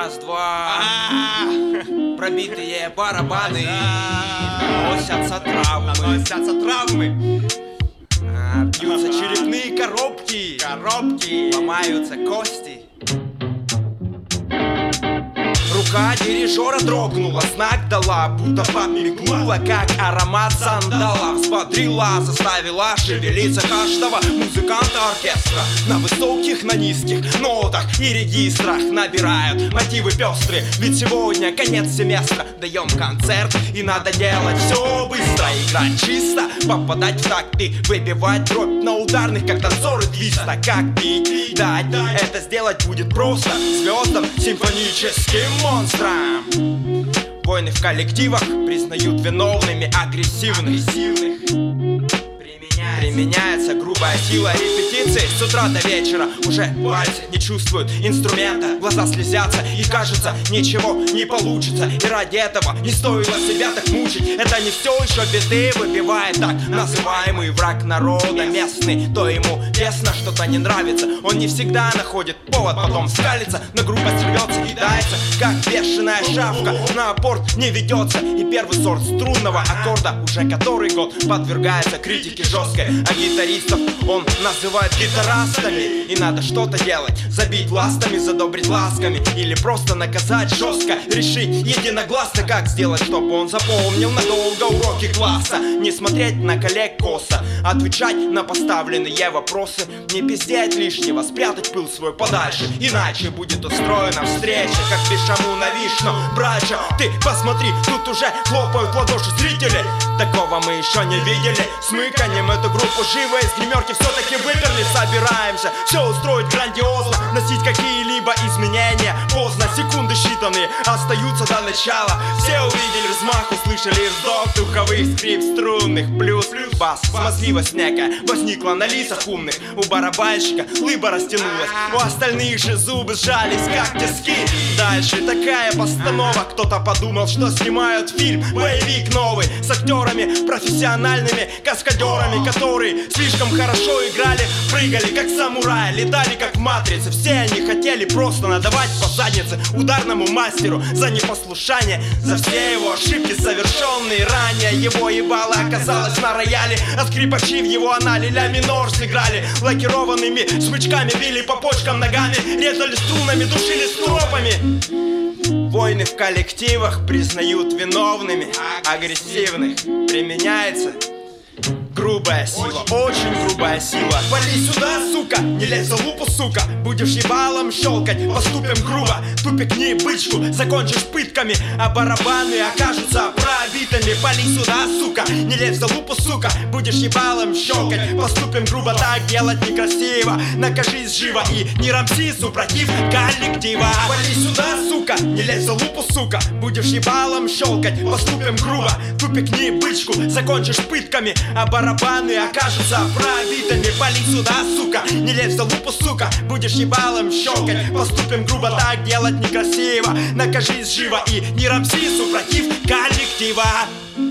Раз-два. Пробитые барабаны. Носятся травмы. Бьются черепные коробки. Ломаются кости. Рука дирижера дрогнула, знак дала, будто подмигнула, как аромат сандала. Взбодрила, заставила шевелиться каждого музыканта оркестра. На высоких, на низких нотах и регистрах набирают мотивы пестрые. Ведь сегодня конец семестра, даем концерт, и надо делать все быстро. Играть чисто, попадать в такты, выбивать дробь на ударных, как танцоры твиста. Как пить, дать, это сделать будет просто звездам симфоническим монстрам. Войны в коллективах признают виновными агрессивных. Применяется грубая сила репетиции с утра до вечера. Уже пальцы не чувствуют инструмента, глаза слезятся и кажется, ничего не получится. И ради этого не стоило себя так мучить. Это не все еще беды, выбивает так называемый враг народа местный. То ему тесно, что-то не нравится, он не всегда находит повод потом скалится. На грубость рвется, кидается, как бешеная шавка. На апорт не ведется, и первый сорт струнного аккорда уже который год подвергается критике жесткой. А гитаристов он называет гитарастами. И надо что-то делать, забить ластами, задобрить ласками, или просто наказать жестко, решить единогласно, как сделать, чтобы он запомнил надолго уроки класса. Не смотреть на коллег косо, отвечать на поставленные вопросы, не пиздеть лишнего, спрятать пыл свой подальше, иначе будет устроена встреча, как Бешаму на Вишну. Братья, ты посмотри, тут уже хлопают в ладоши зрители. Такого мы еще не видели. Смыканем эту группу живо из гримерки все-таки выперли. Собираемся все устроить грандиозно, носить какие-либо изменения. Поздно, секунды считанные остаются до начала. Все увидели взмах, услышали вздох, духовых скрип струнных, плюс бас, смазливость некая возникла на лицах умных. У барабанщика лыба растянулась, у остальных же зубы сжались, как тиски. Дальше такая постанова, кто-то подумал, что снимают фильм, боевик новый, с актерами профессиональными, каскадерами, которые слишком хорошо играли, прыгали как самураи, летали как в матрице. Все они хотели просто надавать по заднице ударному мастеру за непослушание, за все его ошибки, совершенные ранее. Его ебало оказалось на рояле, а скрипачи в его анале ля минор сыграли. Лакированными смычками били по почкам ногами, резали струнами, душили стропами. Войны в коллективах признают виновными агрессивных. Применяется грубая сила, очень грубая сила. Вали сюда, сука, не лезь за лупу, сука. Будешь ебалом щелкать, поступим грубо. Тупикни бычку, закончишь пытками, а барабаны окажутся пробитыми. Вали сюда, сука, не лезь за лупу, сука. Будешь ебалом щелкать, поступим грубо. Так делать некрасиво, накажись живо. И не рамси, супротив коллектива. Вали сюда, сука, не лезь за лупу, сука. Будешь ебалом щелкать, поступим грубо. Тупикни бычку, закончишь пытками, а барабаны окажутся пробитыми. Вали сюда, сука, не лезь за лупу, сука. Будешь ебалом щелкать, поступим грубо. Так делать некрасиво, накажись живо. И не рамси, супротив коллектива.